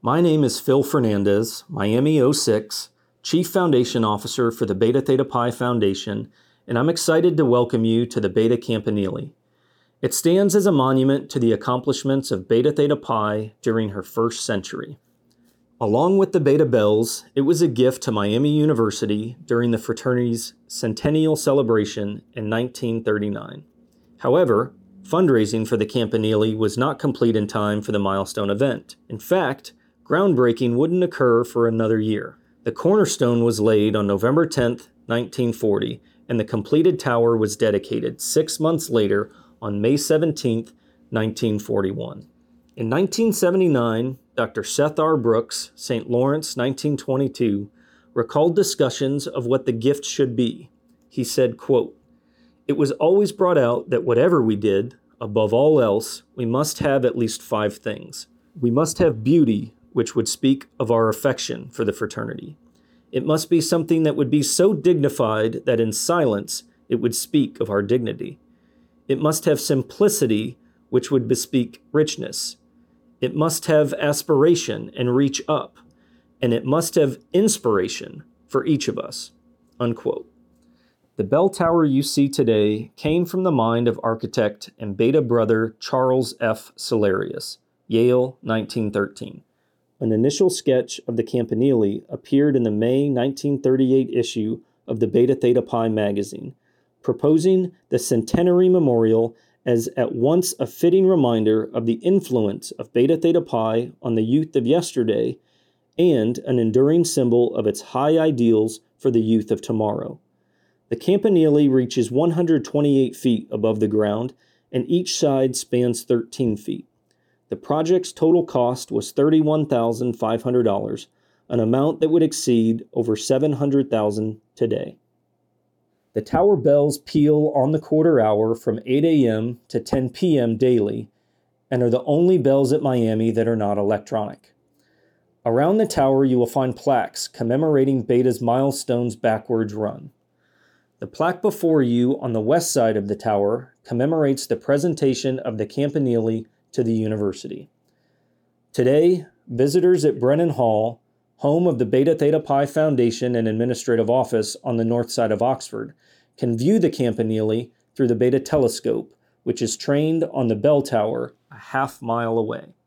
My name is Phil Fernandez, Miami 06, Chief Foundation Officer for the Beta Theta Pi Foundation, and I'm excited to welcome you to the Beta Campanile. It stands as a monument to the accomplishments of Beta Theta Pi during her first century. Along with the Beta Bells, it was a gift to Miami University during the fraternity's centennial celebration in 1939. However, fundraising for the Campanile was not complete in time for the milestone event. In fact, groundbreaking wouldn't occur for another year. The cornerstone was laid on November 10, 1940, and the completed tower was dedicated 6 months later on May 17, 1941. In 1979, Dr. Seth R. Brooks, St. Lawrence, 1922, recalled discussions of what the gift should be. He said, quote, "It was always brought out that whatever we did, above all else, we must have at least 5 things. We must have beauty, which would speak of our affection for the fraternity. It must be something that would be so dignified that in silence it would speak of our dignity. It must have simplicity, which would bespeak richness. It must have aspiration and reach up, and it must have inspiration for each of us." Unquote. The bell tower you see today came from the mind of architect and Beta brother Charles F. Cellarius, Yale, 1913. An initial sketch of the Campanile appeared in the May 1938 issue of the Beta Theta Pi magazine, proposing the centenary memorial as at once a fitting reminder of the influence of Beta Theta Pi on the youth of yesterday and an enduring symbol of its high ideals for the youth of tomorrow. The Campanile reaches 128 feet above the ground, and each side spans 13 feet. The project's total cost was $31,500, an amount that would exceed over $700,000 today. The tower bells peal on the quarter hour from 8 a.m. to 10 p.m. daily and are the only bells at Miami that are not electronic. Around the tower you will find plaques commemorating Beta's milestones backwards run. The plaque before you on the west side of the tower commemorates the presentation of the Campanile to the university. Today, visitors at Brennan Hall, home of the Beta Theta Pi Foundation and Administrative Office on the north side of Oxford, can view the Campanile through the Beta telescope, which is trained on the bell tower a half-mile away.